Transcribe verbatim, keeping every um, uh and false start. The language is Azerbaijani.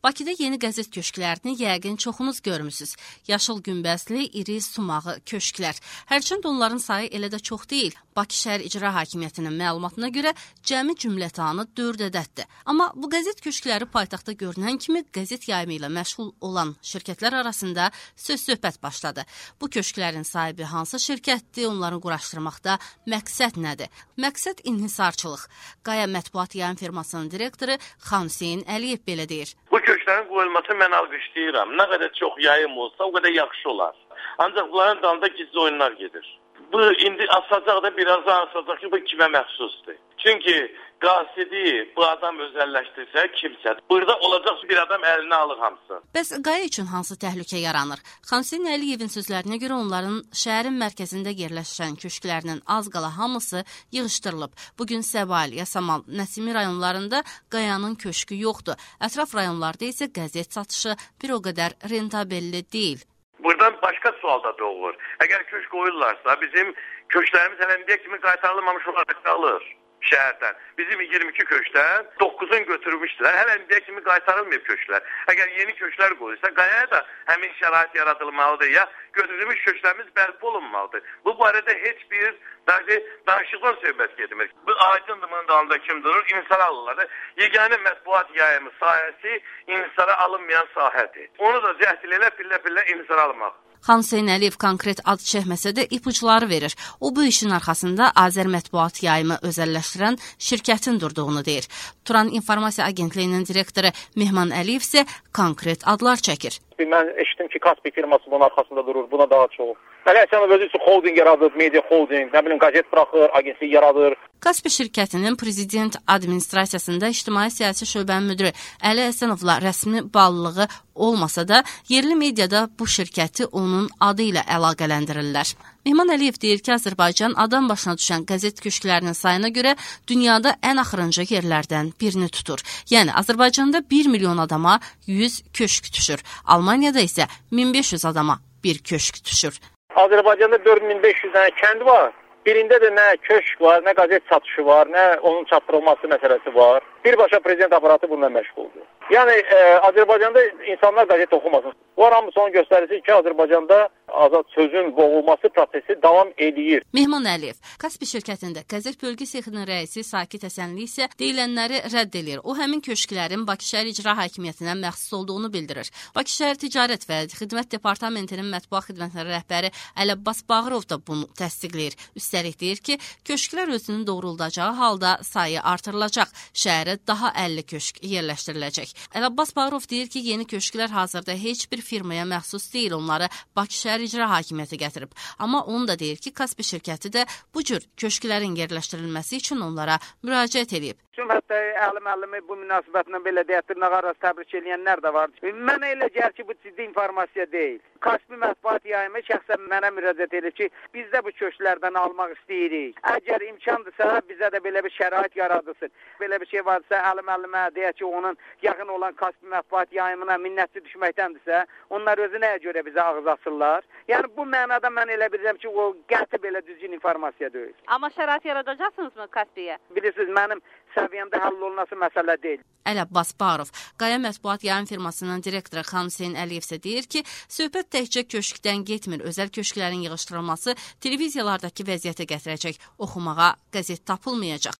Bakıda yeni qəzet köşklərini yəqin çoxunuz görmüsünüz. Yaşıl günbəzli, iri sumağı köşklər. Hərçənd onların sayı elə də çox deyil. Bakı şəhər İcra Hakimiyyətinin məlumatına görə cəmi cümlətanı dörd ədəddir. Amma bu qəzet köşkləri paytaxtda görünən kimi qəzet yayımı ilə məşğul olan şirkətlər arasında söz-söhbət başladı. Bu köşklərin sahibi hansı şirkətdir, onları quraşdırmaqda məqsəd nədir? Məqsəd inhisarçılıq. Qaya Mətbuat Yayım firmasının direktoru Xan Hüseyn Əliyev belə deyir. Bu köşklərin qoyulması mən alqışlayıram. Nə qədər çox yayım olsa, o qədər yaxşı olar. Ancaq bunların dalında gizli oyunlar gedir. Bu indi asacaq da birazdan asacaq ki, bu kimə məxsusdur. Çünki qasidi bu adam özəlləşdirsə kimsə, burada olacaq bir adam əlinə alır hamısı. Bəs qaya üçün hansı təhlükə yaranır? Xan Hüseyn Əliyevin sözlərinə görə onların şəhərin mərkəzində yerləşən köşklərinin az qala hamısı yığışdırılıb. Bugün Səbail, Yasamal, Nəsimi rayonlarında qayanın köşkü yoxdur. Ətraf rayonlarda isə qəzet satışı bir o qədər rentabelli deyil. Buradan başqa sual da doğur. Əgər köşk qoyurlarsa, bizim köşklərimiz hələ indiyə kimi qaytarılmamış olaraq qalır şəhərdən. Bizim iyirmi iki köşkdən doqquzunu götürmüşdülər. Hələ indiyə kimi qaytarılmayıb köşklər. Əgər yeni köşklər qoyulsa, qayaya da həmin şərait yaradılmalıdır. Ya götürülmüş köşklərimiz bərpa olunmalıdır. Bu barədə heç bir danışıqlar söhbət getmir. Bu aydındır, bunun dalında kim durur? İnsara alırlar. Yeganə mətbuat yayımı sahəsi insara alınmayan sahədir. Onu da cəhd ilə pillə-pillə insara almaq. Xan Hüseyn Əliyev konkret ad çəkməsə də ipuçları verir. O, bu işin arxasında Azər Mətbuat Yayımı özəlləşdirən şirkətin durduğunu deyir. Turan İnformasiya Agentliyinin direktoru Mehman Əliyev isə konkret adlar çəkir. Mən eşitdim ki, Kaspi firması bunun arxasında durur, buna daha çox. Əli Həsənov özü üçün holding yaradır, media holding, nə bilim, qəzet buraxır, agentlik yaradır. Kaspi şirkətinin prezident administrasiyasında ictimai siyasi şöbənin müdiri Əli Həsənovla rəsmi bağlılığı olmasa da, yerli mediada bu şirkəti onun adı ilə əlaqələndirirlər. Mehman Əliyev deyir ki, Azərbaycan adam başına düşən qəzet köşklərinin sayına görə dünyada ən axırıncı yerlərdən birini tutur. Yəni, Azərbaycanda bir milyon adama yüz köşk düşür. Almaniyada isə min beş yüz adama bir köşk düşür. Azərbaycanda dörd min beş yüz dənə kənd var. Birində də nə köşk var, nə qəzet satışı var, nə onun çatdırılması məsələsi var. Birbaşa prezident aparatı bununla məşğuldur. Yəni, e, Azərbaycanda insanlar qəzet oxumasın. Bu hamısı onu göstərir ki, Azərbaycanda azad sözün boğulması prosesi davam edir. Mehman Əliyev, Kaspi şirkətində qəzet bölgə sexinin rəisi Sakit Həsənli isə deyilənləri rədd edir. O, həmin köşklərin Bakı şəhər İcra Hakimiyyətinə məxsus olduğunu bildirir. Bakı şəhər Ticarət və Xidmət Departamentinin mətbuat xidmətləri rəhbəri Əli Abbas Bağırov da bunu təsdiqləyir. Üstəlik deyir ki, köşklər özünün doğruldacağı halda sayı artırılacaq. Şəhərə daha əlli köşk yerləşdiriləcək. Əli Abbas Bağırov deyir ki, yeni köşklər hazırda heç bir firmaya məxsus deyil. Onları Bakı şəhər İcra Hakimiyyəti gətirib. Amma onu da deyir ki, Kaspi şirkəti də bu cür köşklərin yerləşdirilməsi üçün onlara müraciət edib. Hətta əlim əlimi bu münasibətlə belə deyək, dırnaq arası təbrik edənlər də var. Mənə elə gəlir ki, bu ciddi informasiya deyil. Kaspi Mətbuat Yayımı şəxsən mənə müraciət edir ki, biz də bu köşklərdən almaq istəyirik. Əgər imkandırsa, bizə də belə bir şərait yaradılsın. Belə bir şey varsa, əlim əlimə deyək ki, onun yaxın olan Kaspi Mətbuat Yayımına minnətli düşməkdəndirsə, onlar özü nəyə görə bizə ağız açırlar? Yəni, bu mənada mən elə bilirəm ki, o qəti belə düzgün informasiya deyil. Amma şərait yaradacaqsınızmı Kaspiyə? Bilirsiniz, mənim səviyyəmdə həll olunması məsələ deyil. Əli Abbas Bağırov, Qaya Mətbuat Yayım firmasının direktoru Xan Hüseyn Əliyev isə deyir ki, söhbət təkcə köşkdən getmir. Özəl köşklərin yığışdırılması televiziyalardakı vəziyyətə gətirəcək. Oxumağa qəzet tapılmayacaq.